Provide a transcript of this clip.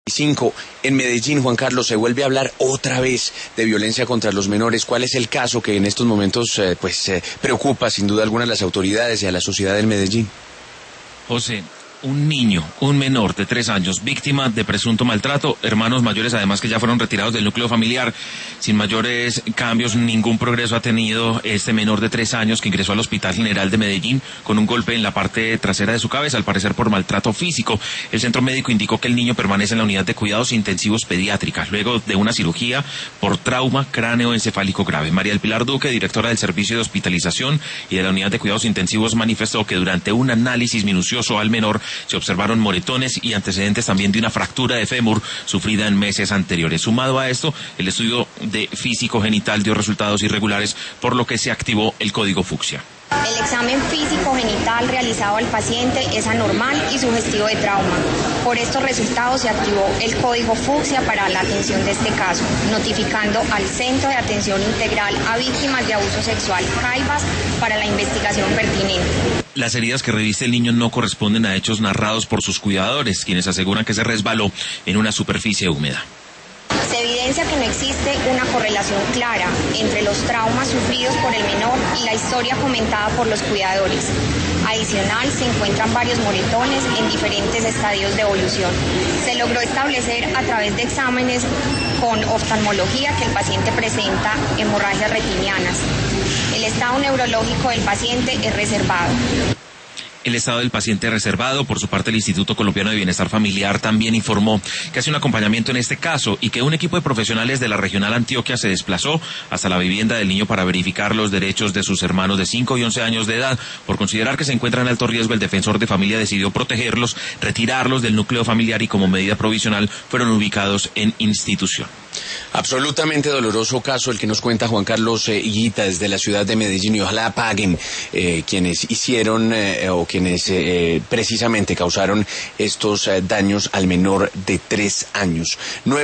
5 en Medellín, Juan Carlos, se vuelve a hablar otra vez de violencia contra los menores. ¿Cuál es el caso que en estos momentos preocupa sin duda alguna a las autoridades y a la sociedad del Medellín? José, un niño, un menor de 3 años, víctima de presunto maltrato, hermanos mayores además que ya fueron retirados del núcleo familiar, sin mayores cambios, ningún progreso ha tenido este menor de 3 años que ingresó al Hospital General de Medellín con un golpe en la parte trasera de su cabeza, al parecer por maltrato físico. El centro médico indicó que el niño permanece en la unidad de cuidados intensivos pediátrica, luego de una cirugía por trauma cráneoencefálico grave. María del Pilar Duque, directora del Servicio de Hospitalización y de la unidad de cuidados intensivos, manifestó que durante un análisis minucioso al menor se observaron moretones y antecedentes también de una fractura de fémur sufrida en meses anteriores. Sumado a esto, el estudio de físico genital dio resultados irregulares, por lo que se activó el código fucsia. El examen físico genital realizado al paciente es anormal y sugestivo de trauma. Por estos resultados se activó el código fucsia para la atención de este caso, notificando al Centro de Atención Integral a Víctimas de Abuso Sexual, CAIVAS, para la investigación pertinente. Las heridas que reviste el niño no corresponden a hechos narrados por sus cuidadores, quienes aseguran que se resbaló en una superficie húmeda. Se evidencia que no existe una correlación clara entre los traumas sufridos por el menor y la historia comentada por los cuidadores. Adicional, se encuentran varios moretones en diferentes estadios de evolución. Se logró establecer a través de exámenes con oftalmología que el paciente presenta hemorragias retinianas. El estado neurológico del paciente es reservado. El estado del paciente reservado. Por su parte, el Instituto Colombiano de Bienestar Familiar también informó que hace un acompañamiento en este caso y que un equipo de profesionales de la Regional Antioquia se desplazó hasta la vivienda del niño para verificar los derechos de sus hermanos de 5 y 11 años de edad. Por considerar que se encuentran en alto riesgo, el defensor de familia decidió protegerlos, retirarlos del núcleo familiar y como medida provisional fueron ubicados en institución. Absolutamente doloroso caso el que nos cuenta Juan Carlos Higuita desde la ciudad de Medellín, y ojalá paguen quienes hicieron o quienes precisamente causaron estos daños al menor de 3 años.